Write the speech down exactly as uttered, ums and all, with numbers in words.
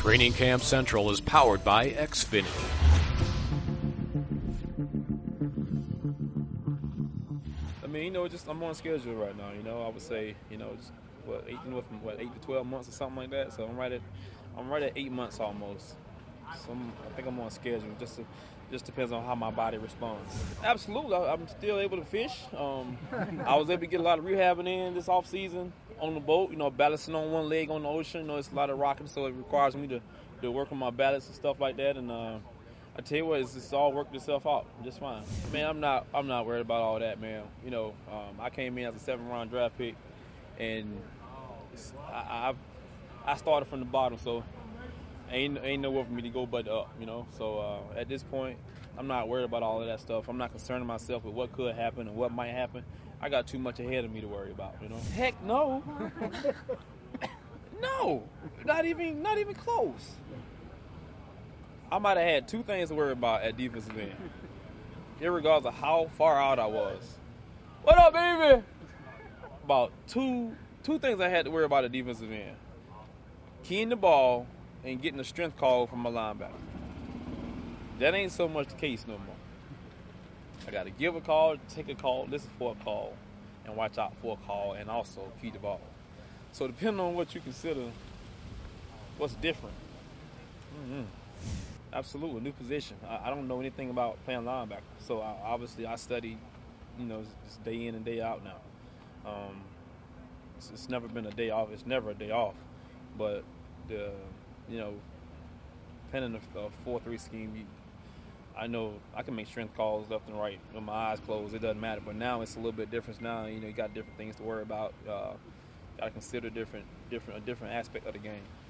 Training Camp Central is powered by Xfinity. I mean, you know, just I'm on schedule right now. You know, I would say, you know, just what eight, you know, from what eight to twelve months or something like that. So I'm right at, I'm right at eight months almost. So I'm, I think I'm on schedule. Just to, just depends on how my body responds. Absolutely, I, I'm still able to fish. Um, I was able to get a lot of rehabbing in this off season on the boat. You know, balancing on one leg on the ocean. You know, it's a lot of rocking, so it requires me to, to work on my balance and stuff like that. And uh, I tell you what, it's, it's all worked itself out just fine. Man, I'm not I'm not worried about all that, man. You know, um, I came in as a seventh round draft pick, and it's, I, I I started from the bottom, so ain't ain't nowhere for me to go but up. You know, so uh, at this point, I'm not worried about all of that stuff. I'm not concerning myself with what could happen and what might happen. I got too much ahead of me to worry about. You know, heck no, no, not even not even close. I might have had two things to worry about at defensive end, irregardless of how far out I was. What up, baby? About two two things I had to worry about at defensive end: keying the ball and getting a strength call from my linebacker. That ain't so much the case no more. I got to give a call, take a call, listen for a call, and watch out for a call, and also key the ball. So depending on what you consider, what's different. Mm-hmm. Absolutely, new position. I, I don't know anything about playing linebacker, so I, obviously I study, you know, just day in and day out now. Um, it's, it's never been a day off. It's never a day off, but the, you know, depending on a four three scheme, you, I know I can make strength calls left and right with my eyes closed. It doesn't matter. But now it's a little bit different. Now you know you got different things to worry about. Uh, got to consider different, different, a different aspect of the game.